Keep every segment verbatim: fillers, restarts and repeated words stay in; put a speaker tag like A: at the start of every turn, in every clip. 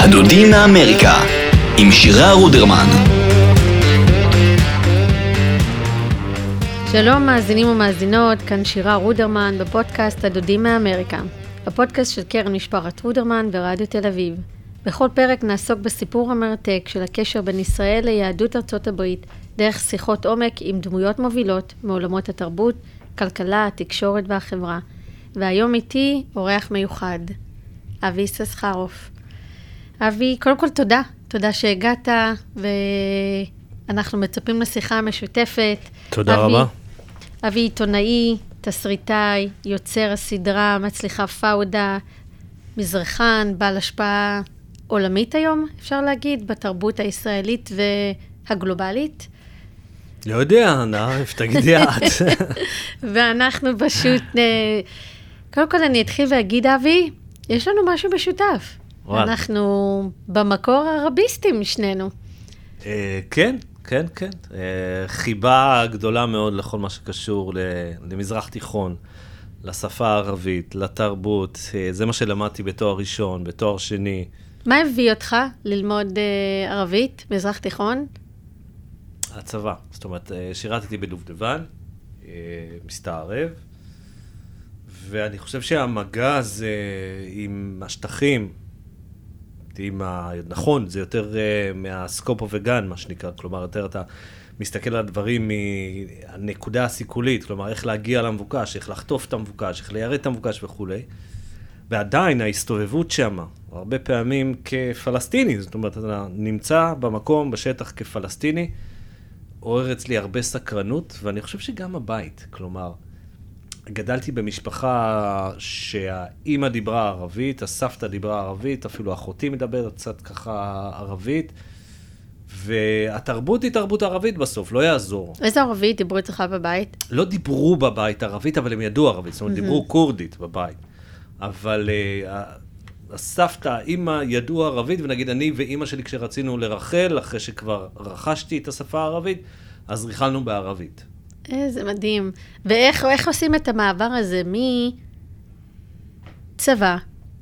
A: הדודים מאמריקה, עם שירה רודרמן.
B: שלום מאזינים ומאזינות, כאן שירה רודרמן בפודקאסט הדודים מאמריקה, הפודקאסט של קרן משפחת רודרמן ורדיו תל אביב. בכל פרק נעסוק בסיפור המרתק של הקשר בין ישראל ליהדות ארצות הברית, דרך שיחות עומק עם דמויות מובילות מעולמות התרבות, כלכלה, התקשורת והחברה. והיום איתי אורח מיוחד, אבי יששכרוף. אבי, קודם כל תודה, תודה שהגעת, ואנחנו מצפים לשיחה המשותפת.
C: תודה
B: אבי,
C: רבה.
B: אבי עיתונאי, תסריטאי, יוצר הסדרה, מצליחה פאודה, מזרחן, בעל השפעה עולמית היום, אפשר להגיד, בתרבות הישראלית והגלובלית.
C: לא יודע, נערף, תגידי את.
B: ואנחנו פשוט, קודם כל אני אתחיל ואגיד, אבי, יש לנו משהו משותף. אנחנו במקור ערביסטים שנינו.
C: כן, כן, כן. חיבה גדולה מאוד לכל מה שקשור למזרח תיכון, לשפה הערבית, לתרבות. זה מה שלמדתי בתואר ראשון, בתואר שני.
B: מה הביא אותך ללמוד ערבית, מזרח תיכון?
C: הצבא. זאת אומרת, שירתתי בדובדבן, מסתערב, ואני חושב שהמגע הזה עם השטחים, עם ה... נכון, זה יותר uh, מהסקופ וגן, מה שנקרא, כלומר, יותר אתה מסתכל על הדברים מהנקודה הסיכולית, כלומר, איך להגיע למבוקש, איך לחטוף את המבוקש, איך ליירט את המבוקש וכו'. ועדיין ההסתובבות שם, הרבה פעמים כפלסטיני, זאת אומרת, אתה נמצא במקום, בשטח כפלסטיני, עורר אצלי הרבה סקרנות, ואני חושב שגם הבית, כלומר, גדלתי במשפחה שהאימא דיברה ערבית, הסבתא דיברה ערבית, אפילו אחותי מדברת קצת ככה ערבית, והתרבות היא תרבות ערבית בסוף, לא יעזור.
B: איזה ערבית דיברו אצלך בבית?
C: לא דיברו בבית ערבית, אבל הם ידעו ערבית, זאת אומרת, דיברו קורדית בבית. אבל uh, הסבתא, האימא ידעו ערבית, ונגיד אני ואימא שלי כשרצינו לרחל, אחרי שכבר רכשתי את השפה הערבית, אז ריחלנו בערבית.
B: איזה מדהים. ואיך איך עושים את המעבר הזה מצבא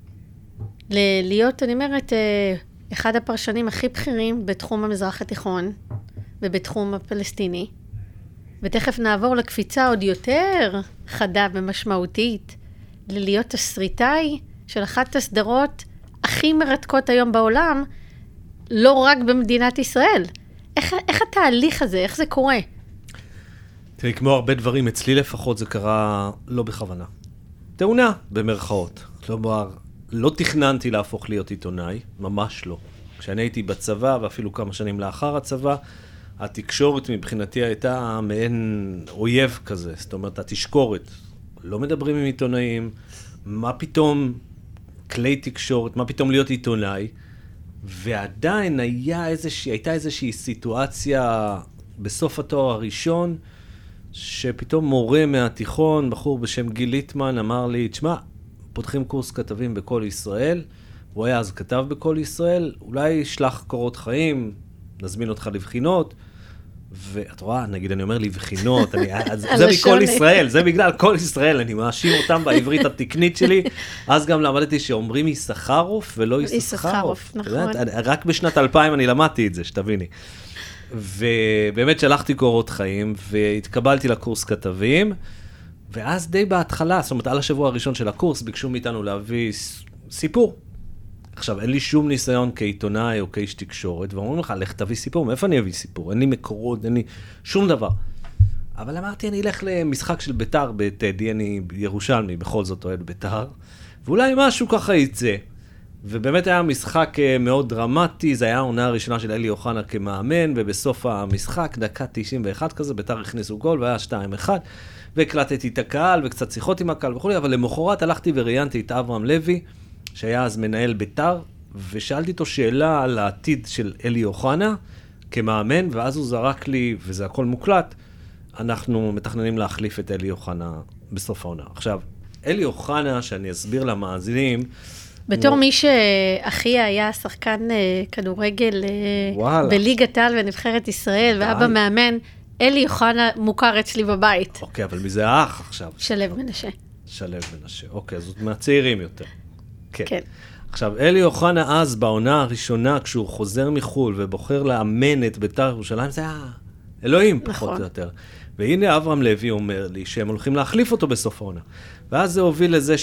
B: ל- להיות, אני אומרת, אחד הפרשנים הכי בכירים בתחום המזרח התיכון ובתחום הפלסטיני, ותכף נעבור לקפיצה עוד יותר חדה ומשמעותית, ללהיות תסריטאי של אחת הסדרות הכי מרתקות היום בעולם, לא רק במדינת ישראל. איך, איך התהליך הזה, איך זה קורה?
C: תראי, כמו הרבה דברים, אצלי לפחות זה קרה לא בכוונה. תאונה, במרכאות. כלומר, לא תכננתי להפוך להיות עיתונאי, ממש לא. כשאני הייתי בצבא, ואפילו כמה שנים לאחר הצבא, התקשורת מבחינתי הייתה מעין אויב כזה. זאת אומרת, התשקורת. לא מדברים עם עיתונאים, מה פתאום כלי תקשורת, מה פתאום להיות עיתונאי, ועדיין היה איזושהי, הייתה איזושהי סיטואציה בסוף התואר הראשון, שפתאום מורה מהתיכון, בחור בשם גיל ליטמן, אמר לי, תשמע, פותחים קורס כתבים בכל ישראל, הוא היה אז כתב בכל ישראל, אולי שלח קורות חיים, נזמין אותך לבחינות, ואת רואה, נגיד, אני אומר לבחינות, אני, זה מכל ישראל, זה בגלל כל ישראל, אני מאשים אותם בעברית התקנית שלי, אז גם למדתי שאומרים יששכרוף ולא יששכרוף.
B: נכון.
C: רק בשנת אלפיים אני למדתי את זה, שתביני. ובאמת שלחתי קורות חיים, והתקבלתי לקורס כתבים, ואז די בהתחלה, זאת אומרת, על השבוע הראשון של הקורס, ביקשו מאיתנו להביא סיפור. עכשיו, אין לי שום ניסיון כעיתונאי או כאיש תקשורת, ואומרים לך, לך תביא סיפור, מאיפה אני אביא סיפור? אין לי מקורות, אין לי שום דבר. אבל אמרתי, אני אלך למשחק של ביתר בטדי, אני ירושלמי, בכל זאת אוהד ביתר, ואולי משהו ככה יצא. ובאמת היה משחק מאוד דרמטי, זה היה העונה הראשונה של אלי אוחנה כמאמן, ובסוף המשחק, דקה תשעים ואחת כזה, ביתר הכניסו גול, והיה שתיים אחת, והקלטתי את הקהל, וקצת שיחות עם הקהל וכו', אבל למחרת הלכתי וראיינתי את אברהם לוי, שהיה אז מנהל ביתר, ושאלתי אותו שאלה על העתיד של אלי אוחנה כמאמן, ואז הוא זרק לי, וזה הכל מוקלט, אנחנו מתכננים להחליף את אלי אוחנה בסוף העונה. עכשיו, אלי אוחנה, שאני אסביר למאזינים,
B: בתור מי שהכי היה שחקן כדורגל בליגת העל ונבחרת ישראל, ואבא מאמן, אלי אוחנה מוכר אצלי בבית.
C: אוקיי, אבל מי זה האח עכשיו?
B: שלו מנשה.
C: שלו מנשה, אוקיי, זאת מהצעירים יותר. כן.
B: כן.
C: עכשיו, אלי אוחנה אז, בעונה הראשונה, כשהוא חוזר מחול ובוחר לאמן את בית"ר ירושלים, זה היה אלוהים, פחות
B: נכון.
C: או יותר. והנה אברהם לוי אומר לי שהם הולכים להחליף אותו בסוף העונה. ואז זה הוביל לזה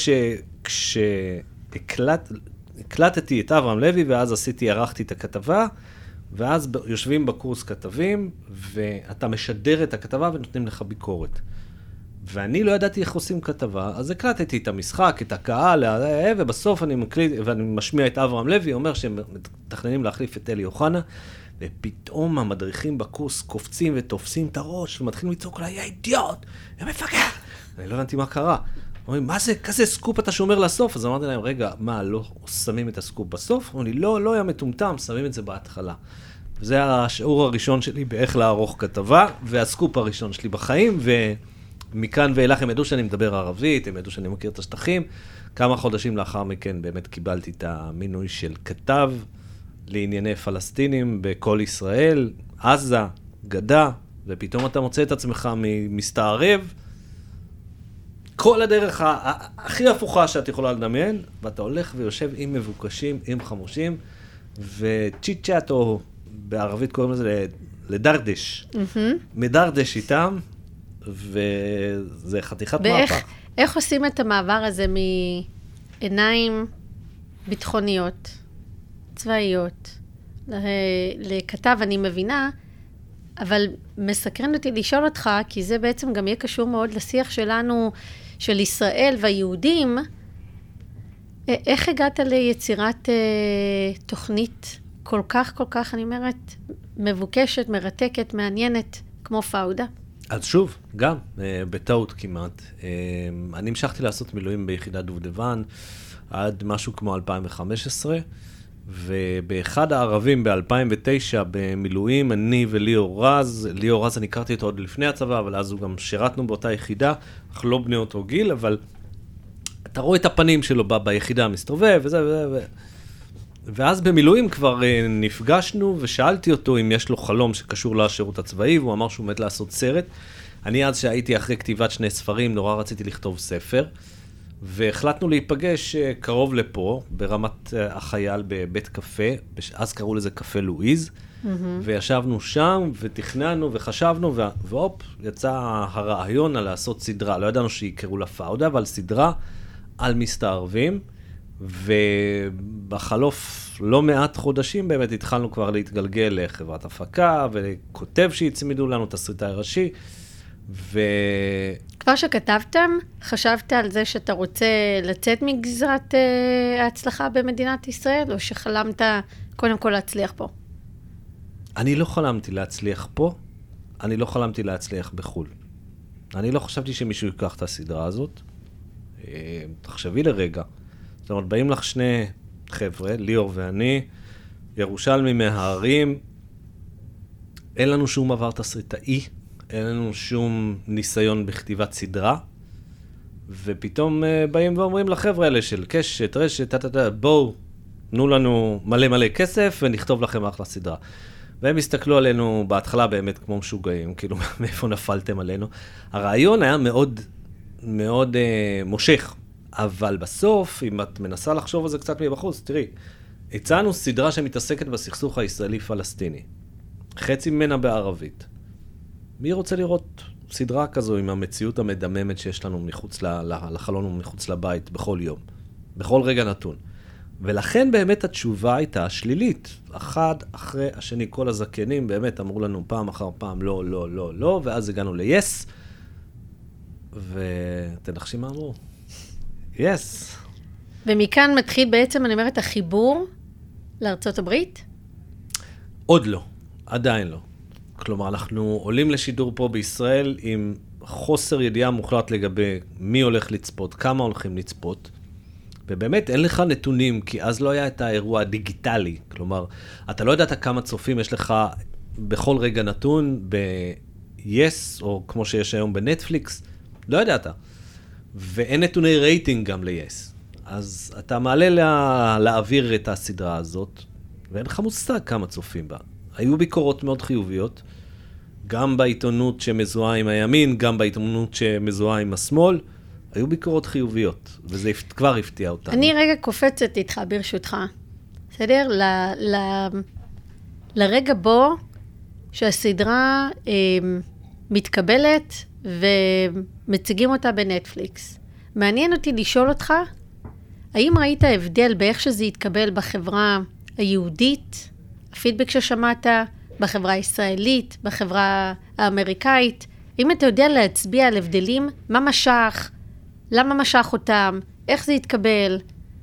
C: שכשהקלטתי את אברהם לוי, ואז עשיתי, ערכתי את הכתבה, ואז יושבים בקורס כתבים, ואתה משדר את הכתבה ונותנים לך ביקורת. ואני לא ידעתי איך עושים כתבה, אז הקלטתי את המשחק, את הקהל, ובסוף אני מקליט, ואני משמיע את אברהם לוי, אומר שהם מתכננים להחליף את אלי אוחנה, ופתאום המדריכים בקורס קופצים ותופסים את הראש, ומתחילים לצעוק לה, יא אידיוט, יא מפגר. אני לא הבנתי מה קרה. אומרים, מה זה, כזה סקופ אתה שומר לסוף? אז אמרתי להם, רגע, מה, לא שמים את הסקופ בסוף? אמרו לי, לא, לא היה מטומטם, שמים את זה בהתחלה. וזה השיעור הראשון שלי באיך לערוך כתבה, והסקופ הראשון שלי בחיים, ומכאן ואילך הם ידעו שאני מדבר ערבית, הם ידעו שאני מכיר את השטחים. כמה חודשים לאחר מכן באמת קיבלתי את המינוי של כתב לענייני פלסטינים בכל ישראל, עזה, גדה, ופתאום אתה מוצא את עצמך מסתערב, כל הדרך הכי הפוכה שאת יכולה לדמיין, ואתה הולך ויושב עם מבוקשים, עם חמושים, וצ'יט צ'אט, או בערבית קוראים לזה לדרדש. מדרדש איתם, וזה חתיכת מהפך.
B: איך עושים את המעבר הזה מעיניים ביטחוניות, צבאיות, לכתב, אני מבינה, אבל מסקרן אותי לשאול אותך, כי זה בעצם גם יהיה קשור מאוד לשיח שלנו, של ישראל והיהודים. איך הגעת ליצירת אה, תוכנית כל כך, כל כך, אני אומרת, מבוקשת, מרתקת, מעניינת, כמו פאודה?
C: אז שוב, גם, אה, בטעות כמעט. אה, אני המשכתי לעשות מילואים ביחידת דובדבן, עד משהו כמו אלפיים וחמש עשרה, ובאחד הערבים ב-אלפיים ותשע במילואים, אני וליאור רז, ליאור רז אני הכרתי אותו עוד לפני הצבא, אבל אז הוא גם שירתנו באותה יחידה, אך לא בני אותו גיל, אבל אתה רואה את הפנים שלו ב- ביחידה מסתובב, וזה וזה וזה. ואז במילואים כבר נפגשנו, ושאלתי אותו אם יש לו חלום שקשור לשירות הצבאי, והוא אמר שהוא מת לעשות סרט. אני אז שהייתי אחרי כתיבת שני ספרים, נורא רציתי לכתוב ספר, והחלטנו להיפגש קרוב לפה, ברמת החייל בבית קפה, אז קראו לזה קפה לואיז, mm-hmm. וישבנו שם, ותכננו וחשבנו, והופ, יצא הרעיון על לעשות סדרה, לא ידענו שיקראו לה פאודה, אבל סדרה על מסתערבים, ובחלוף לא מעט חודשים באמת התחלנו כבר להתגלגל לחברת הפקה, וכותב שהצמידו לנו תסריטאי ראשי, ו...
B: כבר שכתבתם, חשבת על זה שאתה רוצה לצאת מגזרת אה, ההצלחה במדינת ישראל, או שחלמת קודם כל להצליח פה?
C: אני לא חלמתי להצליח פה, אני לא חלמתי להצליח בחול. אני לא חשבתי שמישהו ייקח את הסדרה הזאת. אה, תחשבי לרגע. זאת אומרת, באים לך שני חבר'ה, ליאור ואני, ירושלמי מהערים, אין לנו שום עבר תסריטאי, אין לנו שום ניסיון בכתיבת סדרה, ופתאום uh, באים ואומרים לחבר'ה האלה של קשת, רשת, תתתת, בואו, תנו לנו מלא מלא כסף ונכתוב לכם אחלה סדרה. והם הסתכלו עלינו בהתחלה באמת כמו משוגעים, כאילו מאיפה נפלתם עלינו. הרעיון היה מאוד, מאוד uh, מושך, אבל בסוף, אם את מנסה לחשוב על זה קצת מבחוץ, תראי, הצענו סדרה שמתעסקת בסכסוך הישראלי-פלסטיני. חצי ממנה בערבית. מי רוצה לראות סדרה כזו עם המציאות המדממת שיש לנו מחוץ לחלון ומחוץ לבית בכל יום, בכל רגע נתון? ולכן באמת התשובה הייתה שלילית. אחד אחרי השני, כל הזקנים באמת אמרו לנו פעם אחר פעם לא, לא, לא, לא, ואז הגענו ל-yes, ותנחשי מה אמרו? yes.
B: ומכאן מתחיל בעצם, אני אומרת, החיבור לארצות הברית?
C: עוד לא, עדיין לא. כלומר, אנחנו עולים לשידור פה בישראל עם חוסר ידיעה מוחלט לגבי מי הולך לצפות, כמה הולכים לצפות, ובאמת אין לך נתונים, כי אז לא היה את האירוע הדיגיטלי. כלומר, אתה לא יודעת כמה צופים יש לך בכל רגע נתון ב-yes, או כמו שיש היום בנטפליקס, לא ידעת. ואין נתוני רייטינג גם ל-yes. אז אתה מעלה לה, להעביר את הסדרה הזאת, ואין לך מושג כמה צופים בה. היו ביקורות מאוד חיוביות, גם בעיתונות שמזוהה עם הימין, גם בעיתונות שמזוהה עם השמאל, היו ביקורות חיוביות, וזה כבר הפתיע אותנו.
B: אני רגע קופצת איתך ברשותך, בסדר? ל, ל, לרגע בו שהסדרה אה, מתקבלת ומציגים אותה בנטפליקס. מעניין אותי לשאול אותך, האם ראית הבדל באיך שזה יתקבל בחברה היהודית, הפידבק ששמעת, בחברה הישראלית, בחברה האמריקאית? אם אתה יודע להצביע על הבדלים, מה משך, למה משך אותם, איך זה יתקבל?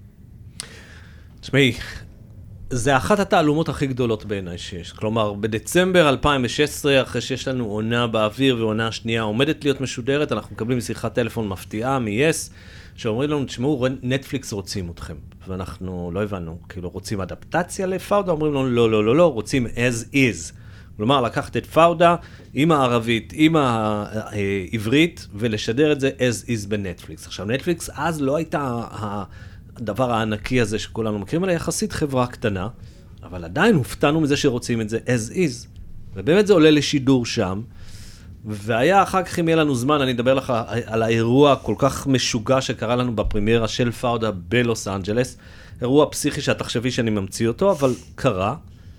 C: תשמעי, זה אחת התעלומות הכי גדולות בעיניי שיש. כלומר, בדצמבר אלפיים ושש עשרה, אחרי שיש לנו עונה באוויר ועונה שנייה עומדת להיות משודרת, אנחנו מקבלים שיחת טלפון מפתיעה מ-יס, שאומרים לנו, תשמעו, נטפליקס רוצים אתכם. ואנחנו לא הבנו, כאילו רוצים אדפטציה לפאודה, אומרים לנו, לא, לא, לא, לא, רוצים as is. כלומר, לקחת את פאודה עם הערבית, עם העברית, ולשדר את זה as is בנטפליקס. עכשיו, נטפליקס אז לא הייתה הדבר הענקי הזה שכולנו מכירים, אלא יחסית חברה קטנה, אבל עדיין הופתענו מזה שרוצים את זה as is. ובאמת זה עולה לשידור שם, והיה אחר כך אם יהיה לנו זמן, אני אדבר לך על האירוע כל כך משוגע שקרה לנו בפרימיירה של פאודה בלוס אנג'לס, אירוע פסיכי שאת תחשבי שאני ממציא אותו, אבל קרה,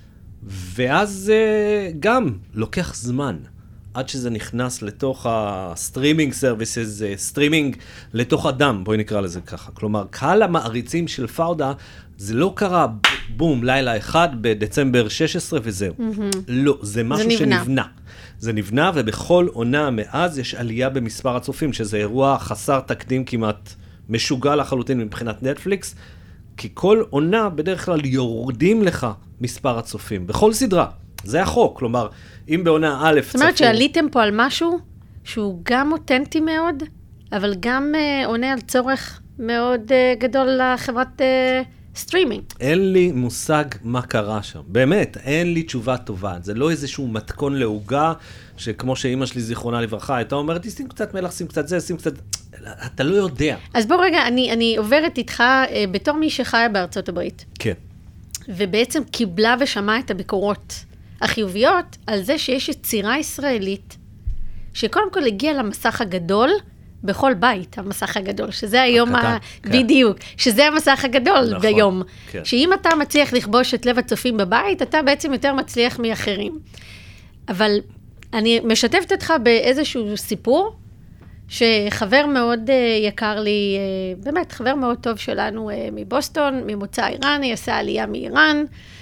C: ואז גם לוקח זמן, עד שזה נכנס לתוך הסטרימינג סרוויסס, סטרימינג לתוך אדם, בואי נקרא לזה ככה. כלומר, קהל המעריצים של פאודה, זה לא קרה בום, לילה אחד בדצמבר שש עשרה וזהו. Mm-hmm. לא, זה משהו זה שנבנה. נבנה. זה נבנה, ובכל עונה מאז יש עלייה במספר הצופים, שזה אירוע חסר תקדים כמעט משוגע לחלוטין מבחינת נטפליקס, כי כל עונה בדרך כלל יורדים לך מספר הצופים, בכל סדרה. זה החוק, כלומר, אם בעונה א' צפו... זאת אומרת
B: שעליתם פה על משהו שהוא גם אותנטי מאוד, אבל גם uh, עונה על צורך מאוד uh, גדול לחברת uh, סטרימינג.
C: אין לי מושג מה קרה שם. באמת, אין לי תשובה טובה. זה לא איזשהו מתכון להוגה, שכמו שאמא שלי זיכרונה לברכה, הייתה אומרת, שים קצת מלח, שים קצת זה, שים קצת... אתה לא יודע.
B: אז בוא רגע, אני, אני עוברת איתך uh, בתור מי שחיה בארצות הברית.
C: כן.
B: ובעצם קיבלה ושמעה את הביקורות החיוביות על זה שיש יצירה ישראלית, שקודם כל הגיעה למסך הגדול, בכל בית, המסך הגדול, שזה היום,
C: הקטן,
B: ה...
C: כן.
B: בדיוק, שזה המסך הגדול נכון, ביום.
C: כן.
B: שאם אתה מצליח לכבוש את לב הצופים בבית, אתה בעצם יותר מצליח מאחרים. אבל אני משתפת אותך באיזשהו סיפור, שחבר מאוד יקר לי, באמת חבר מאוד טוב שלנו מבוסטון, ממוצא איראני, עשה עלייה מאיראן,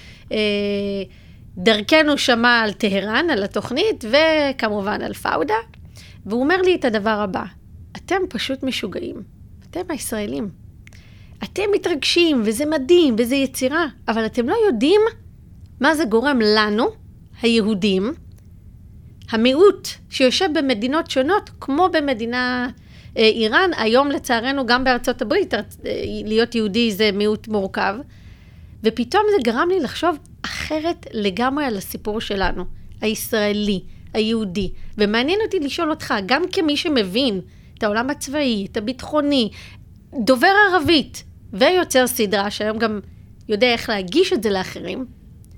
B: דרכנו שמע על טהרן, על התוכנית, וכמובן על פאודה, והוא אומר לי את הדבר הבא, אתם פשוט משוגעים, אתם הישראלים, אתם מתרגשים, וזה מדהים, וזה יצירה, אבל אתם לא יודעים מה זה גורם לנו, היהודים, המיעוט שיושב במדינות שונות, כמו במדינה אה, איראן, היום לצערנו גם בארצות הברית, אה, להיות יהודי זה מיעוט מורכב, ופתאום זה גרם לי לחשוב אחרת לגמרי על הסיפור שלנו, הישראלי, היהודי, ומעניין אותי לשאול אותך, גם כמי שמבין את העולם הצבאי, את הביטחוני, דובר ערבית, ויוצר סדרה, שהיום גם יודע איך להגיש את זה לאחרים,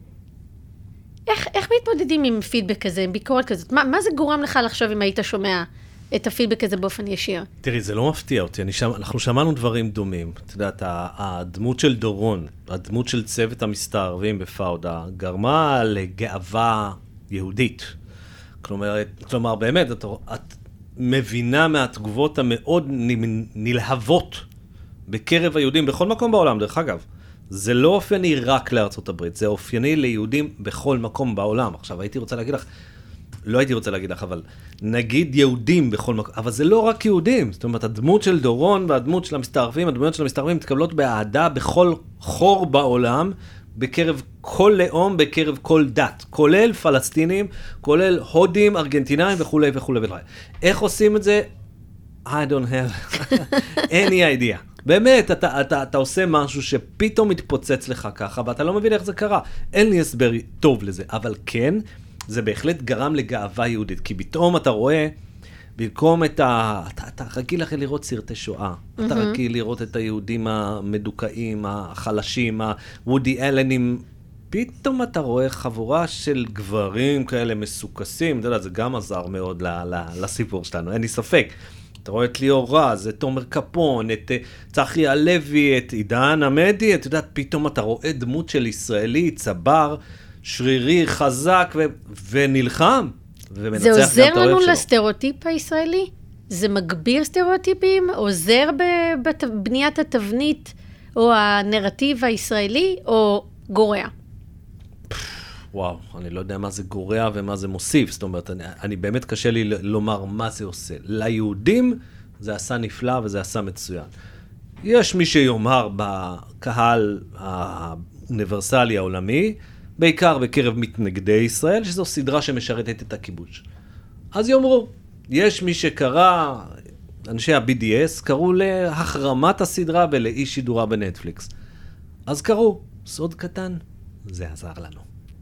B: איך, איך מתמודדים עם פידבק כזה, עם ביקורת כזאת? מה, מה זה גורם לך לחשוב אם היית שומע את הפידבק הזה באופן ישיר?
C: תראי, זה לא מפתיע אותי. אני שם, אנחנו שמענו דברים דומים. אתה יודעת, הדמות של דורון, הדמות של צוות המסתערבים בפאודה, גרמה לגאווה יהודית. כלומר, כלומר באמת, את, את מבינה מהתגובות המאוד נלהבות בקרב היהודים, בכל מקום בעולם, דרך אגב. זה לא אופייני רק לארצות הברית, זה אופייני ליהודים בכל מקום בעולם. עכשיו, הייתי רוצה להגיד לך, לא הייתי רוצה להגיד לך, אבל נגיד יהודים בכל מקום, אבל זה לא רק יהודים. זאת אומרת, הדמות של דורון והדמות של המסתערבים, הדמות של המסתערבים מתקבלות באהדה בכל חור בעולם, בקרב כל לאום, בקרב כל דת, כולל פלסטינים, כולל הודים, ארגנטינאים וכו' וכו' וכו'. איך עושים את זה? I don't have any idea. באמת, אתה, אתה, אתה עושה משהו שפתאום מתפוצץ לך ככה, ואתה לא מבין איך זה קרה. אין לי הסבר טוב לזה, אבל כן, זה בהחלט גרם לגאווה יהודית, כי פתאום אתה רואה, במקום את ה... אתה, אתה רגיל לכם לראות סרטי שואה, mm-hmm. אתה רגיל לראות את היהודים המדוכאים, החלשים, הוודי אלנים, פתאום אתה רואה חבורה של גברים כאלה מסוכסים, אתה יודע, זה גם עזר מאוד ל, ל, לסיפור שלנו, אין לי ספק. אתה רואה את ליאור רז, את תומר קפון, את צחי הלוי, את עידן עמדי, אתה יודע, פתאום אתה רואה דמות של ישראלי, צבר, שרירי, חזק ו... ונלחם, ומנצח גם את האוהב שלו.
B: זה עוזר לנו לסטריאוטיפ הישראלי? זה מגביר סטריאוטיפים? עוזר בבניית התבנית או הנרטיב הישראלי, או גורע?
C: וואו, אני לא יודע מה זה גורע ומה זה מוסיף, זאת אומרת, אני, אני באמת קשה לי לומר מה זה עושה. ליהודים זה עשה נפלא וזה עשה מצוין. יש מי שיאמר בקהל האוניברסלי העולמי, בעיקר בקרב מתנגדי ישראל, שזו סדרה שמשרתת את הכיבוש. אז יאמרו, יש מי שקרא, אנשי ה-בי די אס, קראו להחרמת הסדרה ולאי שידורה בנטפליקס. אז קראו, סוד קטן, זה עזר לנו.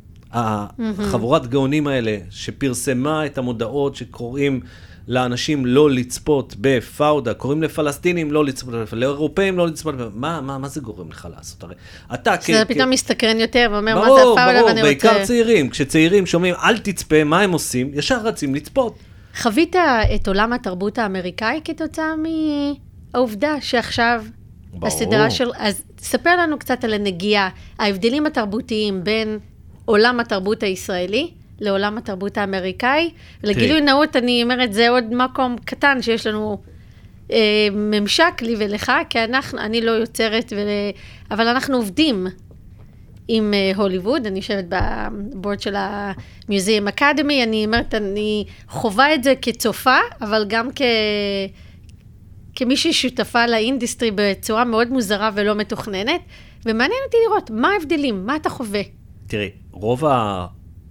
C: החבורת גאונים האלה שפרסמה את המודעות שקוראים לאנשים לא לצפות בפאודה, קוראים לפלסטינים לא לצפות, לאירופאים לא לצפות, מה, מה, מה זה גורם לך לעשות? הרי אתה
B: זה
C: כ...
B: פתאום מסתקרן יותר ואומר
C: ברור,
B: מה זה הפאודה
C: ברור,
B: ואני רוצה...
C: בעיקר צעירים, כשצעירים שומעים אל תצפה, מה הם עושים? ישר רצים לצפות.
B: חווית את עולם התרבות האמריקאי כתוצאה מהעובדה שעכשיו
C: ברור.
B: הסדרה של... אז ספר לנו קצת על הנגיעה, ההבדלים התרבותיים בין עולם התרבות הישראלי לעולם התרבות האמריקאי. לגילוי נאות, אני אומרת, זה עוד מקום קטן שיש לנו אה, ממשק לי ולך, כי אנחנו, אני לא יוצרת, ול... אבל אנחנו עובדים עם אה, הוליווד, אני יושבת בבורד של המיוזיאם אקדמי, אני אומרת, אני חובה את זה כצופה, אבל גם כ... כמי ששותפה לאינדסטרי בצורה מאוד מוזרה ולא מתוכננת, ומעניין אותי לראות מה ההבדלים, מה אתה חווה.
C: תראי, רוב ה...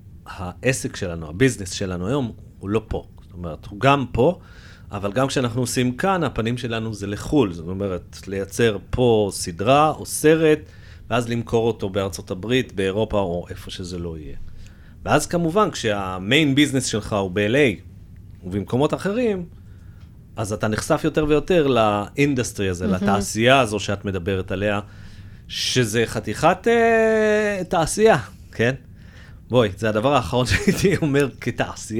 C: העסק שלנו, הביזנס שלנו היום, הוא לא פה. זאת אומרת, הוא גם פה, אבל גם כשאנחנו עושים כאן, הפנים שלנו זה לחול. זאת אומרת, לייצר פה סדרה או סרט, ואז למכור אותו בארצות הברית, באירופה או איפה שזה לא יהיה. ואז כמובן, כשהמיין ביזנס שלך הוא ב-אל איי ובמקומות אחרים, אז אתה נחשף יותר ויותר לאינדסטרי הזה, mm-hmm. לתעשייה הזו שאת מדברת עליה, שזה חתיכת אה, תעשייה, כן? בואי, זה הדבר האחרון שהייתי אומר כתעשייה.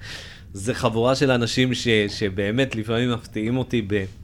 C: זה חבורה של אנשים ש, שבאמת לפעמים מפתיעים אותי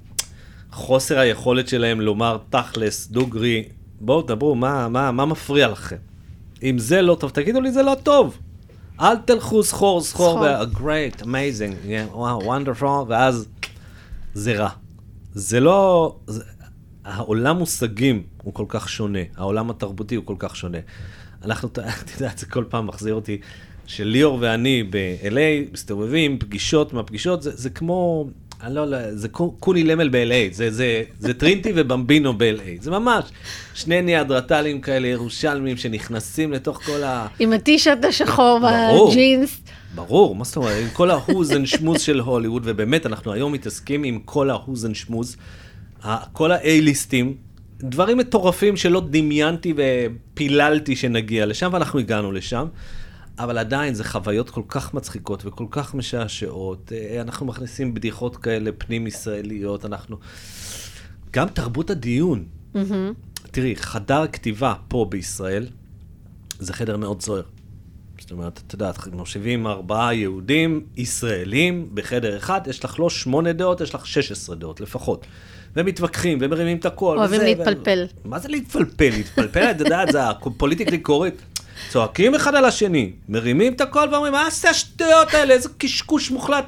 C: בחוסר היכולת שלהם לומר תכלס, דוגרי, בואו דברו, מה, מה, מה מפריע לכם? אם זה לא טוב, תגידו לי זה לא טוב. אל תלכו סחור, סחור, ו- great, amazing, yeah, wow, wonderful, ואז זה רע. זה לא, זה, העולם מושגים הוא כל כך שונה, העולם התרבותי הוא כל כך שונה. אנחנו, אתה יודע, זה כל פעם מחזיר אותי, שליאור ואני ב-אל איי מסתובבים, פגישות מהפגישות, זה, זה כמו, אני לא יודע, זה קוני למל ב-אל איי, זה, זה, זה טרינטי ובמבינו ב-אל איי, זה ממש שני ניאדרטלים כאלה ירושלמים שנכנסים לתוך כל ה... עם
B: הטישרט השחור והג'ינס.
C: ברור, מה זאת אומרת, עם כל ההוזן שמוז של הוליווד, ובאמת אנחנו היום מתעסקים עם כל ההוזן שמוז, כל ה-A-ליסטים, דברים מטורפים שלא דמיינתי ופיללתי שנגיע לשם, ואנחנו הגענו לשם, אבל עדיין זה חוויות כל כך מצחיקות וכל כך משעשעות, אנחנו מכניסים בדיחות כאלה פנים ישראליות, אנחנו... גם תרבות הדיון. Mm-hmm. תראי, חדר כתיבה פה בישראל, זה חדר מאוד זוהר. זאת אומרת, אתה יודעת, מושיבים ארבעה יהודים ישראלים בחדר אחד, יש לך לא שמונה דעות, יש לך שש עשרה דעות לפחות. ומתווכחים ומרימים את הכל.
B: אוהבים להתפלפל.
C: מה זה להתפלפל? להתפלפל, אתה יודעת, זה הפוליטיקלי קורקט. צועקים אחד על השני, מרימים את הכל ואומרים, מה עשה השטויות האלה? איזה קשקוש מוחלט.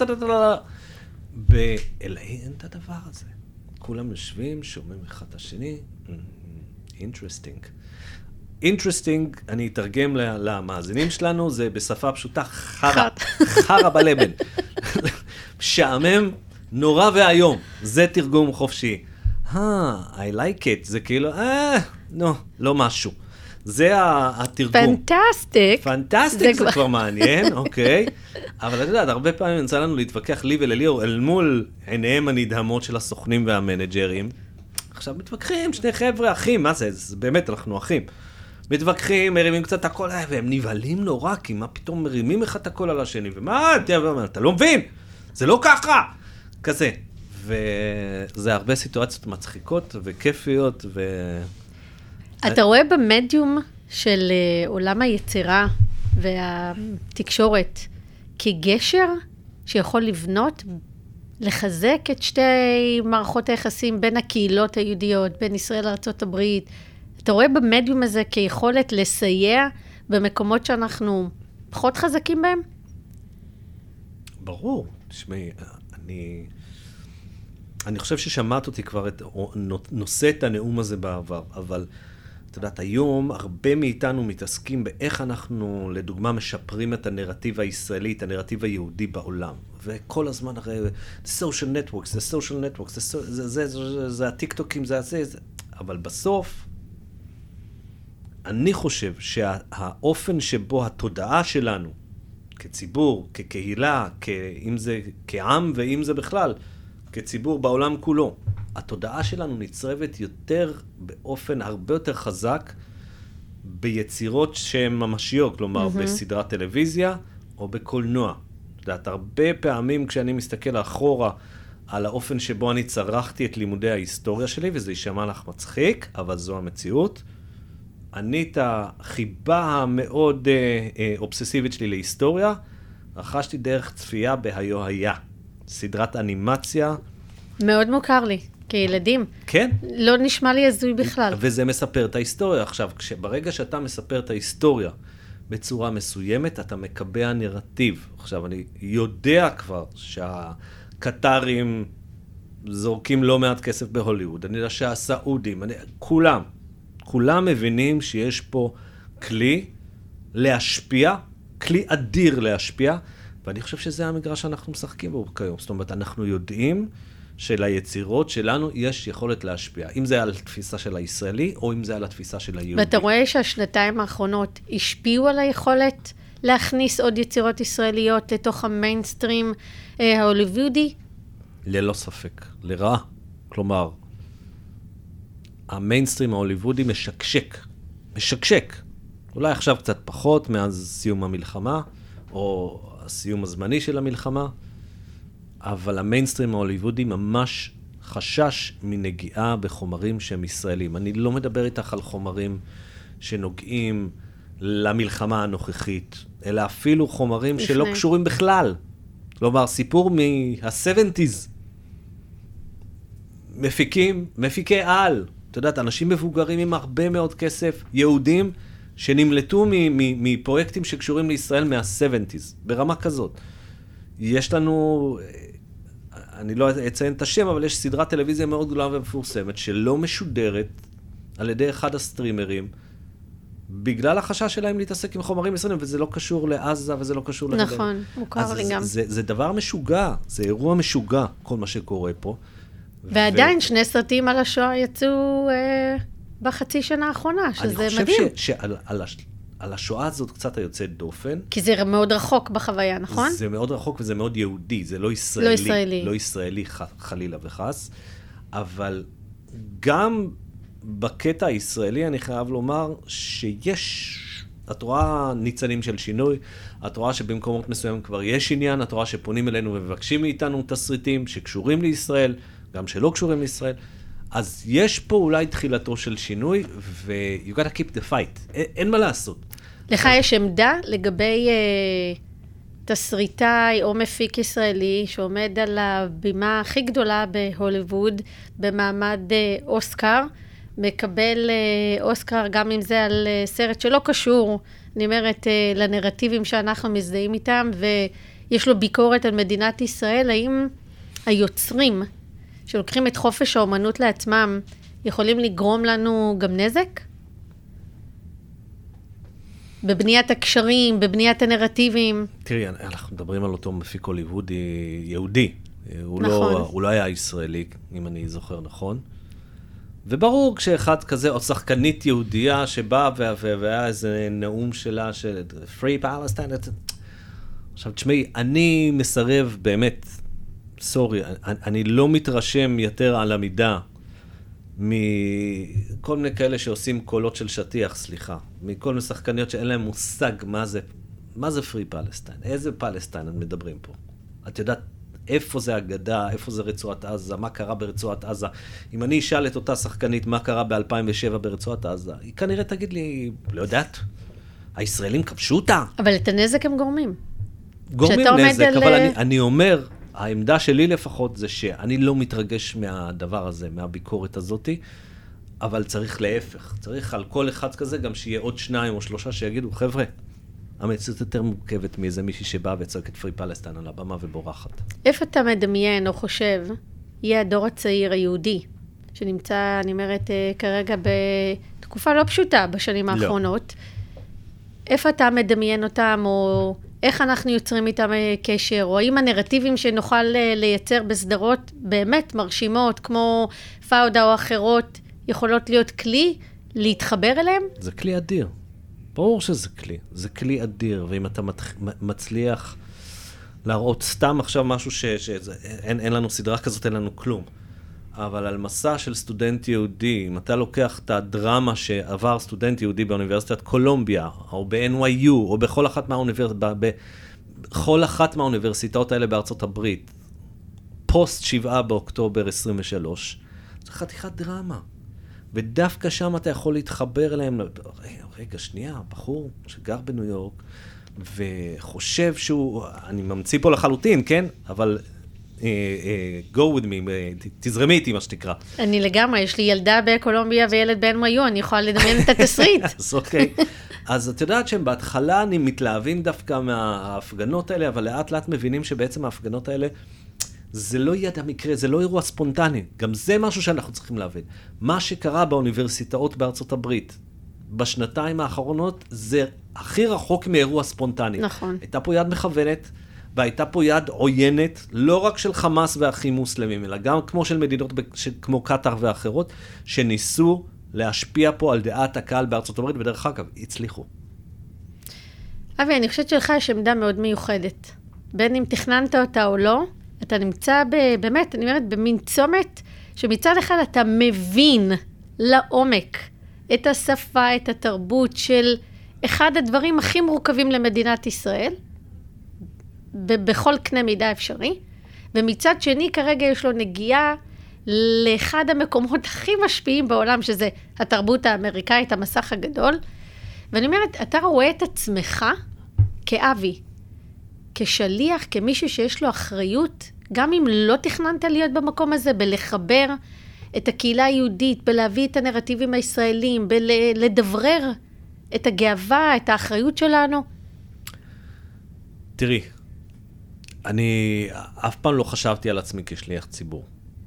C: ב-אל איי אין את הדבר הזה. כולם יושבים, שומעים אחד את השני. אינטרסטינג. אינטרסטינג, אני אתרגם למאזינים שלנו, זה בשפה פשוטה חרה. חרה בלבן. שעמם נורא והיום. זה תרגום חופשי. אה, I like it. זה כאילו, אה, לא, לא משהו. זה התרגום.
B: פנטסטיק.
C: פנטסטיק זה כבר מעניין, אוקיי. אבל אתה יודעת, הרבה פעמים נצא לנו להתווכח לי ולליאור אל מול עיניהם הנדהמות של הסוכנים והמנג'רים. עכשיו מתווכחים, שני חבר'ה אחים, מה זה? זה באמת, אנחנו אחים. מתווכחים, מרימים קצת הכל, והם נבהלים נורא, כי מה פתאום מרימים אחד את הכל על השני, ומה, אתה לא מבין, זה לא ככה, כזה. וזה הרבה סיטואציות מצחיקות וכיפיות, ו...
B: אתה רואה במדיום של עולם היצירה והתקשורת כגשר שיכול לבנות לחזק את שתי מערכות היחסים בין הקהילות היהודיות, בין ישראל לארצות הברית. אתה רואה במדיום הזה כיכולת לסייע במקומות שאנחנו פחות חזקים בהם?
C: ברור. תשמעי, אני... אני חושב ששמעת אותי כבר את, נושא את הנאום הזה בעבר, אבל את יודעת, היום הרבה מאיתנו מתעסקים באיך אנחנו, לדוגמה, משפרים את הנרטיב הישראלי, את הנרטיב היהודי בעולם. וכל הזמן הרי, the social networks, the social networks, זה, זה, זה, זה, זה הטיק-טוקים, זה זה, זה. אבל בסוף, אני חושב שהאופן שבו התודעה שלנו, כציבור, כקהילה, אם זה כעם ואם זה בכלל, כציבור בעולם כולו, התודעה שלנו נצרבת יותר באופן הרבה יותר חזק ביצירות שהן ממשיות, כלומר mm-hmm. בסדרת טלוויזיה או בקולנוע. את יודעת, הרבה פעמים כשאני מסתכל אחורה על האופן שבו אני צרכתי את לימודי ההיסטוריה שלי, וזה יישמע לך מצחיק, אבל זו המציאות, אני את החיבה המאוד אה, אה, אובססיבית שלי להיסטוריה, רכשתי דרך צפייה בהיו היה. סדרת אנימציה.
B: מאוד מוכר לי, כילדים.
C: כן.
B: לא נשמע לי הזוי בכלל.
C: וזה מספר את ההיסטוריה. עכשיו, ברגע שאתה מספר את ההיסטוריה בצורה מסוימת, אתה מקבע נרטיב. עכשיו, אני יודע כבר שהקטרים זורקים לא מעט כסף בהוליווד. אני יודע שהסעודים, אני, כולם, כולם מבינים שיש פה כלי להשפיע, כלי אדיר להשפיע, ואני חושב שזה המגרש שאנחנו משחקים בו כיום. זאת אומרת, אנחנו יודעים שליצירות שלנו יש יכולת להשפיע. אם זה על התפיסה של הישראלי, או אם זה על התפיסה של היהודי.
B: ואתה רואה שהשנתיים האחרונות השפיעו על היכולת להכניס עוד יצירות ישראליות לתוך המיינסטרים אה, ההוליוודי?
C: ללא ספק. לרעה. כלומר, המיינסטרים ההוליוודי משקשק. משקשק. אולי עכשיו קצת פחות מאז סיום המלחמה, או הסיום הזמני של המלחמה, אבל המיינסטרים ההוליוודי ממש חשש מנגיעה בחומרים שהם ישראלים. אני לא מדבר איתך על חומרים שנוגעים למלחמה הנוכחית, אלא אפילו חומרים לפני. שלא קשורים בכלל. כלומר, סיפור מה-שבעים, מפיקים, מפיקי על. אתה יודעת, אנשים מבוגרים עם הרבה מאוד כסף, יהודים, שנמלטו מפרויקטים שקשורים לישראל מה-שבעים, ברמה כזאת. יש לנו, אני לא אציין את השם, אבל יש סדרת טלוויזיה מאוד גדולה ומפורסמת, שלא משודרת על ידי אחד הסטרימרים, בגלל החשש שלהם להתעסק עם חומרים ישראלים, וזה לא קשור לעזה, וזה לא קשור...
B: נכון, מוכר לי גם.
C: זה, זה דבר משוגע, זה אירוע משוגע, כל מה שקורה פה.
B: ועדיין ו... שני סרטים על השואה יצאו אה, בחצי שנה האחרונה, שזה מדהים. אני חושב ש, שעל על הש... על השואה הזאת קצת היוצאת דופן. כי זה מאוד רחוק בחוויה, נכון?
C: זה מאוד רחוק וזה מאוד יהודי, זה לא ישראלי.
B: לא ישראלי.
C: לא ישראלי ח, חלילה וחס, אבל גם בקטע הישראלי אני חייב לומר שיש, את רואה ניצנים של שינוי, את רואה שבמקומות מסוים כבר יש עניין, את רואה שפונים אלינו ומבקשים מאיתנו תסריטים שקשורים לישראל, גם שלא קשורים לישראל, אז יש פה אולי תחילתו של שינוי, ו- you gotta keep the fight. אין, אין מה לעשות.
B: לך יש עמדה לגבי אה, תסריטאי או מפיק ישראלי, שעומד על הבימה הכי גדולה בהוליווד, במעמד אה, אוסקר, מקבל אה, אוסקר גם אם זה על אה, סרט שלא קשור, אני אומרת, אה, לנרטיבים שאנחנו מזדהים איתם, ויש לו ביקורת על מדינת ישראל, האם היוצרים שלוקחים את חופש האומנות לעצמם, יכולים לגרום לנו גם נזק? בבניית הקשרים, בבניית הנרטיבים.
C: תראי, אנחנו מדברים על אותו מפיק הוליוודי יהודי. הוא,
B: נכון.
C: לא, הוא לא היה ישראלי, אם אני זוכר נכון. וברור כשאחד כזה, או שחקנית יהודייה שבאה והיה איזה נאום שלה של Free Palestine. עכשיו, תשמעי, אני מסרב באמת, סורי, אני, אני לא מתרשם יותר על המידה מכל מיני כאלה שעושים קולות של שטיח, סליחה, מכל מיני שחקניות שאין להם מושג מה זה, מה זה Free Palestine, איזה פלסטיין הם מדברים פה. את יודעת איפה זה הגדה, איפה זה רצועת עזה, מה קרה ברצועת עזה. אם אני אשאל את אותה שחקנית מה קרה ב-אלפיים ושבע ברצועת עזה, היא כנראה תגיד לי, לא יודעת, הישראלים כבשו אותה.
B: אבל את הנזק הם גורמים.
C: גורמים נזק, על... אבל אני, אני אומר, העמדה שלי לפחות זה שאני לא מתרגש מהדבר הזה, מהביקורת הזאת, אבל צריך להפך. צריך על כל אחד כזה גם שיהיה עוד שניים או שלושה שיגידו, חבר'ה, המציאות יותר מורכבת מאיזה מישהי שבאה וצועקת פרי פלסטיין על הבמה ובורחת.
B: איפה אתה מדמיין או חושב, יהיה הדור הצעיר היהודי, שנמצא, אני אומרת, כרגע בתקופה לא פשוטה בשנים האחרונות, לא. איפה אתה מדמיין אותם, או איך אנחנו יוצרים איתם קשר, או האם הנרטיבים שנוכל לייצר בסדרות באמת מרשימות, כמו פאודה או אחרות, יכולות להיות כלי, להתחבר אליהם? זה
C: כלי אדיר. ברור שזה כלי. זה כלי אדיר, ואם אתה מצליח להראות סתם עכשיו משהו ש... אין, אין לנו סדרה כזאת, אין לנו כלום. אבל על מסע של סטודנט יהודי, אם אתה לוקח את הדרמה שעבר סטודנט יהודי באוניברסיטת קולומביה, או ב-אן וואי יו, או בכל אחת, מהאוניברס... בכל אחת מהאוניברסיטאות האלה בארצות הברית, פוסט שבעה באוקטובר עשרים ושלוש, זה חתיכת דרמה. ודווקא שם אתה יכול להתחבר אליהם, רגע, רגע, שנייה, בחור שגר בניו יורק, וחושב שהוא, אני ממציא פה לחלוטין, כן? אבל uh, uh, go with me, uh, תזרמי איתי מה שתקרא.
B: אני לגמרי, יש לי ילדה בקולומביה וילד ב-אן וואי יו, אני יכולה לדמיין את התסריט.
C: אז אוקיי. אז את יודעת שהם בהתחלה אני מתלהבים דווקא מההפגנות האלה, אבל לאט לאט מבינים שבעצם ההפגנות האלה, זה לא יד המקרה, זה לא אירוע ספונטני. גם זה משהו שאנחנו צריכים להבין. מה שקרה באוניברסיטאות בארצות הברית, בשנתיים האחרונות, זה הכי רחוק מאירוע ספונטני.
B: נכון.
C: הייתה פה יד מכוונת, והייתה פה יד עוינת, לא רק של חמאס והאחים מוסלמים, אלא גם כמו של מדינות כמו קטר ואחרות, שניסו להשפיע פה על דעת הקהל בארצות הברית, ודרך אגב, הצליחו.
B: אבי, אני חושבת שלך יש עמדה מאוד מיוחדת. בין אם תכננת אותה או לא, אתה נמצא ב, באמת, אני אומרת, במין צומת, שמצד אחד אתה מבין לעומק את השפה, את התרבות של אחד הדברים הכי מורכבים למדינת ישראל, ב- בכל קנה מידה אפשרי, ומצד שני כרגע יש לו נגיעה לאחד המקומות הכי משפיעים בעולם, שזה התרבות האמריקאית, המסך הגדול, ואני אומרת, אתה רואה את עצמך כאבי, כשליח, כמישהו שיש לו אחריות, גם אם לא תכננת להיות במקום הזה, בלחבר את הקהילה היהודית, בלהביא את הנרטיבים הישראלים, בלדברר את הגאווה, את האחריות שלנו.
C: תראי, אני אף פעם לא חשבתי על עצמי כשליח ציבור.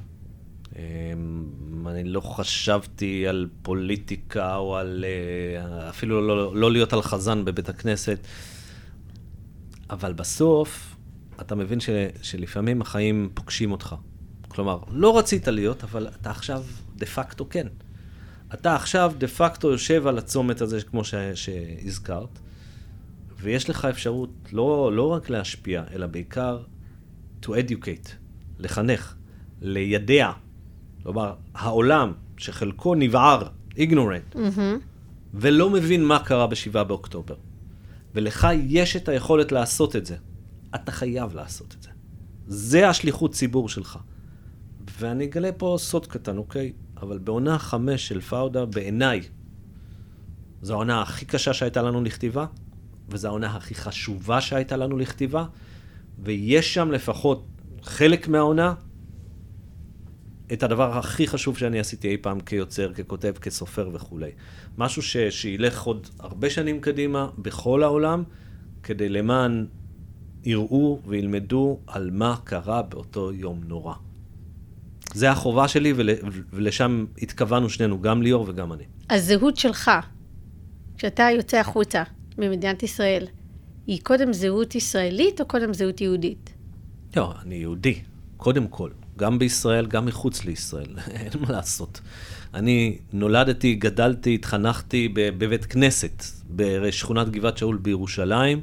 C: אני לא חשבתי על פוליטיקה או על, אפילו לא, לא להיות על חזן בבית הכנסת. אבל בסוף, אתה מבין ש, שלפעמים החיים פוגשים אותך. כלומר, לא רצית להיות, אבל אתה עכשיו דה פקטו כן. אתה עכשיו דה פקטו יושב על הצומת הזה, כמו ש, שהזכרת, ויש לך אפשרות לא, לא רק להשפיע, אלא בעיקר to educate, לחנך, לידע. כלומר, העולם שחלקו נבער, ignorant, mm-hmm. ולא מבין מה קרה בשבעה באוקטובר. ולך יש את היכולת לעשות את זה. אתה חייב לעשות את זה. זה השליחות ציבור שלך. ואני אגלה פה סוד קטן, אוקיי? אבל בעונה חמש של פאודה, בעיניי, זו העונה הכי קשה שהייתה לנו לכתיבה, וזו העונה הכי חשובה שהייתה לנו לכתיבה, ויש שם לפחות חלק מהעונה, את הדבר הכי חשוב שאני עשיתי אי פעם כיוצר, ככותב, כסופר וכו'. משהו ש... שילך עוד הרבה שנים קדימה בכל העולם, כדי למען יראו וילמדו על מה קרה באותו יום נורא. זה החובה שלי, ול... ולשם התכוונו שנינו, גם ליאור וגם אני.
B: הזהות שלך, כשאתה יוצא החוצה ממדינת ישראל, היא קודם זהות ישראלית או קודם זהות יהודית?
C: לא, אני יהודי, קודם כל. גם בישראל, גם מחוץ לישראל. אין מה לעשות. אני נולדתי, גדלתי, התחנכתי בבית כנסת, בשכונת גבעת שאול בירושלים,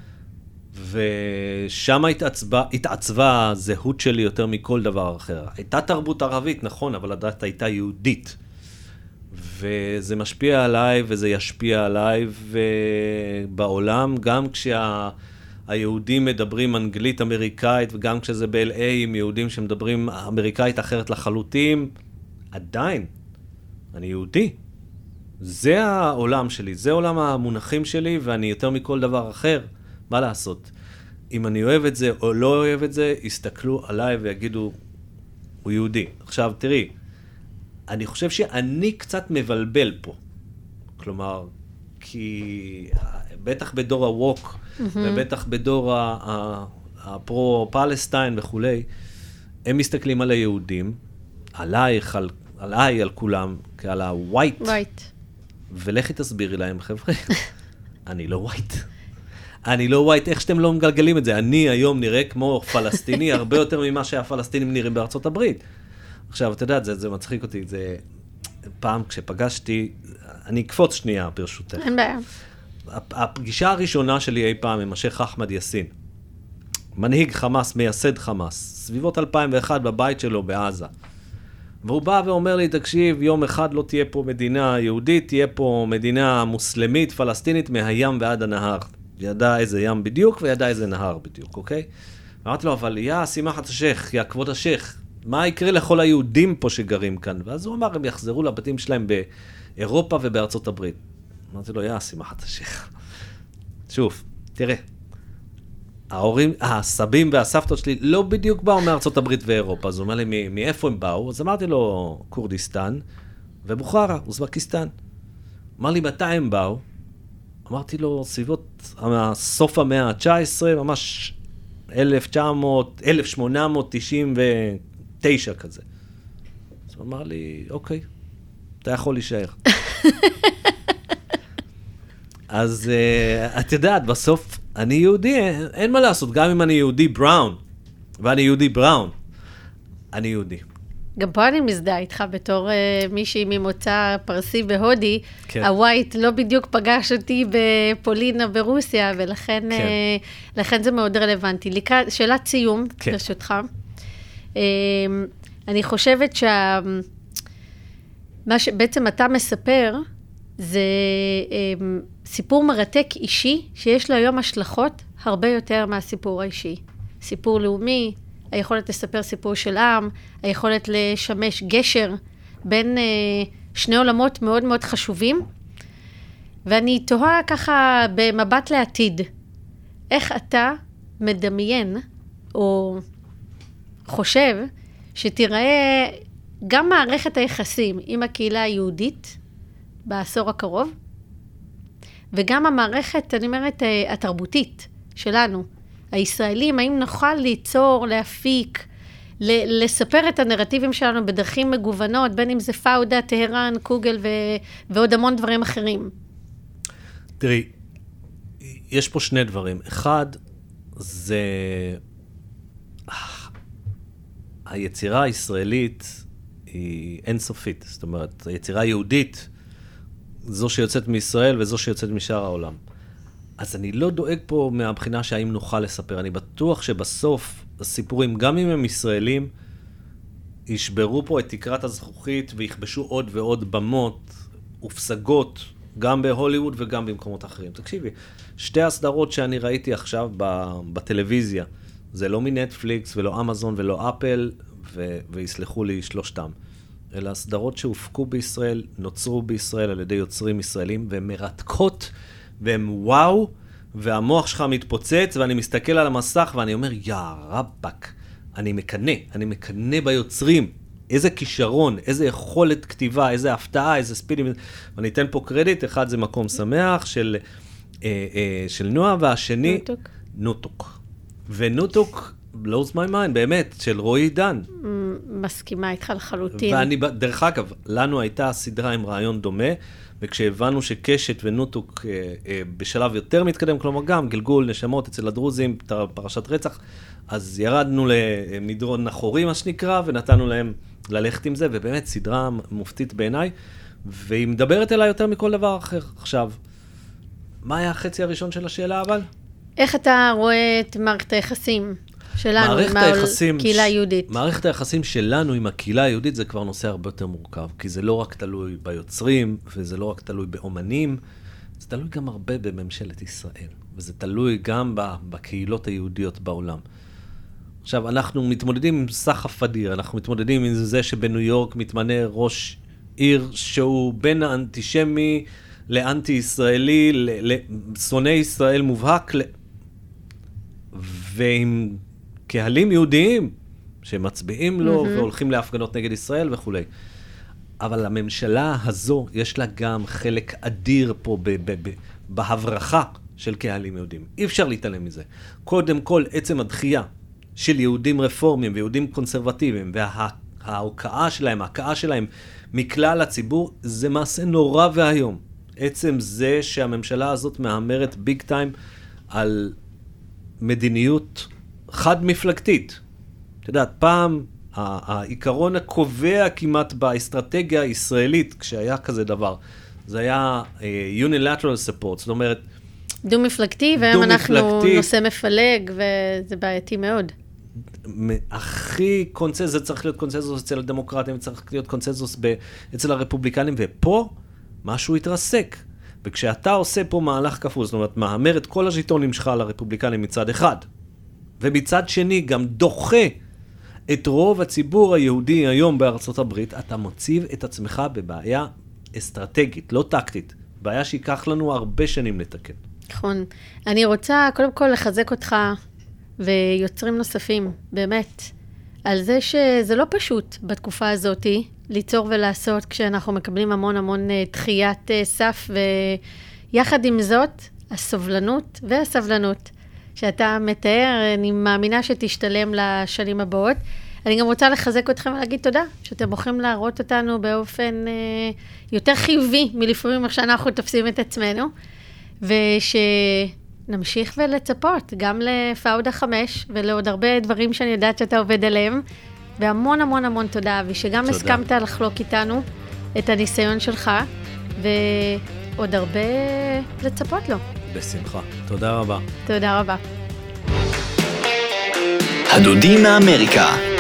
C: ושם התעצבה, התעצבה הזהות שלי יותר מכל דבר אחר. הייתה תרבות ערבית, נכון, אבל הדת הייתה יהודית. וזה משפיע עליי, וזה ישפיע עליי, ובעולם, גם כשה... היהודים מדברים אנגלית אמריקאית, וגם כשזה ב-אל איי עם יהודים שמדברים אמריקאית אחרת לחלוטין, עדיין, אני יהודי. זה העולם שלי, זה עולם המונחים שלי, ואני יותר מכל דבר אחר, מה לעשות? אם אני אוהב את זה או לא אוהב את זה, יסתכלו עליי ויגידו, הוא יהודי. עכשיו, תראי, אני חושב שאני קצת מבלבל פה. כלומר, כי בטח בדור הווק, mm-hmm. ובטח בדור הפרו-פלסטיין וכולי, הם מסתכלים על היהודים, עלייך, על, עליי, על כולם, כעל ה-white.
B: white.
C: ולכי תסבירי להם, חבר'ה, אני לא white. אני לא white, איך שאתם לא מגלגלים את זה? אני היום נראה כמו פלסטיני, הרבה יותר ממה שהפלסטינים נראים בארצות הברית. עכשיו, אתה יודע, זה, זה מצחיק אותי, זה פעם כשפגשתי, אני אקפוץ שנייה ברשותך.
B: אין בעיה.
C: הפגישה הראשונה שלי אי פעם עם השייח אחמד יאסין, מנהיג חמאס, מייסד חמאס, סביבות אלפיים ואחת בבית שלו בעזה. והוא בא ואומר לי, תקשיב, יום אחד לא תהיה פה מדינה יהודית, תהיה פה מדינה מוסלמית, פלסטינית, מהים ועד הנהר. ידע איזה ים בדיוק וידע איזה נהר בדיוק, אוקיי? אמרתי לו, אבל יא, שימחת השייח, יא כבוד השייח, מה יקרה לכל היהודים פה שגרים כאן? ואז הוא אמר, הם יחזרו לבתים שלהם באירופה ובארצות הברית. אמרתי לו, יא, שימחת השייח. שוב, תראה, ההורים, הסבים והסבתות שלי לא בדיוק באו מארצות הברית ואירופה, אז הוא אומר לי, מאיפה הם באו? אז אמרתי לו, קורדיסטן ובוכרה, אוזבקיסטן. אמר לי, מתי הם באו? אמרתי לו, סביבות סוף המאה ה-תשע עשרה, ממש אלף שמונה מאות תשעים ותשע כזה. אז הוא אמר לי, אוקיי, אתה יכול להישאר. אז uh, את יודעת, בסוף אני יהודי, אין, אין מה לעשות, גם אם אני יהודי בראון, ואני יהודי בראון, אני יהודי.
B: גם פה אני מזדהה איתך בתור uh, מישהי ממוצא פרסי והודי,
C: כן.
B: הווייט לא בדיוק פגש אותי בפולין או ברוסיה, ולכן
C: כן.
B: uh, לכן זה מאוד רלוונטי. לק... שאלת סיום,
C: כן.
B: ברשותך. Uh, אני חושבת שה... מה שבעצם אתה מספר, זה um, סיפור מרתק אישי, שיש לו היום השלכות הרבה יותר מהסיפור האישי. סיפור לאומי, היכולת לספר סיפור של עם, היכולת לשמש גשר בין uh, שני עולמות מאוד מאוד חשובים. ואני תוהה ככה במבט לעתיד, איך אתה מדמיין או חושב שתיראה גם מערכת היחסים עם הקהילה היהודית בעשור הקרוב, וגם המערכת, אני אומרת, התרבותית שלנו, הישראלים, האם נוכל ליצור, להפיק, ל- לספר את הנרטיבים שלנו בדרכים מגוונות, בין אם זה פאודה, טהרן, קוגל ו- ועוד המון דברים אחרים.
C: תראי, יש פה שני דברים. אחד, זה היצירה הישראלית היא אינסופית. זאת אומרת, היצירה היהודית, זו שיוצאת מישראל וזו שיוצאת משאר העולם. אז אני לא דואג פה מהבחינה שהאם נוכל לספר. אני בטוח שבסוף הסיפורים, גם אם הם ישראלים, ישברו פה את תקרת הזכוכית ויכבשו עוד ועוד במות ופסגות, גם בהוליווד וגם במקומות אחרים. תקשיבי, שתי הסדרות שאני ראיתי עכשיו בטלוויזיה, זה לא מנטפליקס ולא אמזון ולא אפל, ו- ויסלחו לי שלושתם. אלא הסדרות שהופקו בישראל, נוצרו בישראל על ידי יוצרים ישראלים, והן מרתקות, והן וואו, והמוח שלך מתפוצץ, ואני מסתכל על המסך, ואני אומר, יא רבק, אני מקנה, אני מקנה ביוצרים, איזה כישרון, איזה יכולת כתיבה, איזה הפתעה, איזה ספידים, ואני אתן פה קרדיט, אחד זה מקום שמח של, אה, אה, של נועה, והשני,
B: נוטוק.
C: נוטוק. ונוטוק, blows my mind, באמת, של רועי דן.
B: מסכימה איתך לחלוטין.
C: ואני, דרך אגב, לנו הייתה סדרה עם רעיון דומה, וכשהבנו שקשת ונוטוק אה, אה, בשלב יותר מתקדם, כלומר גם גלגול נשמות אצל הדרוזים, פרשת רצח, אז ירדנו למדרון אחורי, מה שנקרא, ונתנו להם ללכת עם זה, ובאמת סדרה מופתית בעיניי, והיא מדברת אליי יותר מכל דבר אחר. עכשיו, מה היה החצי הראשון של השאלה אבל?
B: איך אתה רואה את מערכת היחסים שלנו עם הקהילה היהודית?
C: מערכת היחסים שלנו עם הקהילה היהודית זה כבר נושא הרבה יותר מורכב, כי זה לא רק תלוי ביוצרים, וזה לא רק תלוי באומנים, זה תלוי גם הרבה בממשלת ישראל, וזה תלוי גם בקהילות היהודיות בעולם. עכשיו, אנחנו מתמודדים עם סחף אדיר, אנחנו מתמודדים עם זה שבניו יורק מתמנה ראש עיר שהוא בין האנטישמי לאנטי-ישראלי, לשונא ישראל מובהק, ועם קהלים יהודיים שמצביעים לו mm-hmm. והולכים להפגנות נגד ישראל וכו'. אבל הממשלה הזו, יש לה גם חלק אדיר פה ב- ב- ב- בהברחה של קהלים יהודים. אי אפשר להתעלם מזה. קודם כל, עצם הדחייה של יהודים רפורמים ויהודים קונסרבטיביים, וההוקעה שלהם, ההקעה שלהם מכלל הציבור, זה מעשה נורא והיום. עצם זה שהממשלה הזאת מאמרת ביג טיים על מדיניות חד-מפלגתית. אתה יודע, פעם העיקרון הקובע כמעט באסטרטגיה הישראלית, כשהיה כזה דבר, זה היה unilateral support, זאת אומרת,
B: דו-מפלגתי, והיום אנחנו נושא מפלג, וזה בעייתי מאוד.
C: הכי קונצנזוס, זה צריך להיות קונצנזוס אצל הדמוקרטים, צריך להיות קונצנזוס אצל הרפובליקנים, ופה משהו התרסק. וכשאתה עושה פה מהלך כפול, זאת אומרת, מאמר את כל הז'יטונים שלך על הרפובליקנים מצד אחד, ומצד שני גם דוחה את רוב הציבור היהודי היום בארצות הברית, אתה מציב את עצמך בבעיה אסטרטגית, לא טקטית. בעיה שיקח לנו הרבה שנים לתקן.
B: נכון. אני רוצה קודם כל לחזק אותך ויוצרים נוספים, באמת, על זה שזה לא פשוט בתקופה הזאת ליצור ולעשות כשאנחנו מקבלים המון המון דחיית סף, ויחד עם זאת, הסובלנות והסבלנות שאתה מתאר, אני מאמינה שתשתלם לשנים הבאות. אני גם רוצה לחזק אתכם ולהגיד תודה, שאתם בוחרים להראות אותנו באופן אה, יותר חיובי מלפעמים איך שאנחנו תופסים את עצמנו, ושנמשיך ולצפות גם לפאודה חמש ולעוד הרבה דברים שאני יודעת שאתה עובד עליהם, והמון המון המון תודה, אבי, שגם תודה. הסכמת לחלוק איתנו את הניסיון שלך, ועוד הרבה לצפות לו.
C: בשמחה. תודה רבה.
B: תודה רבה.
A: הדודים מאמריקה.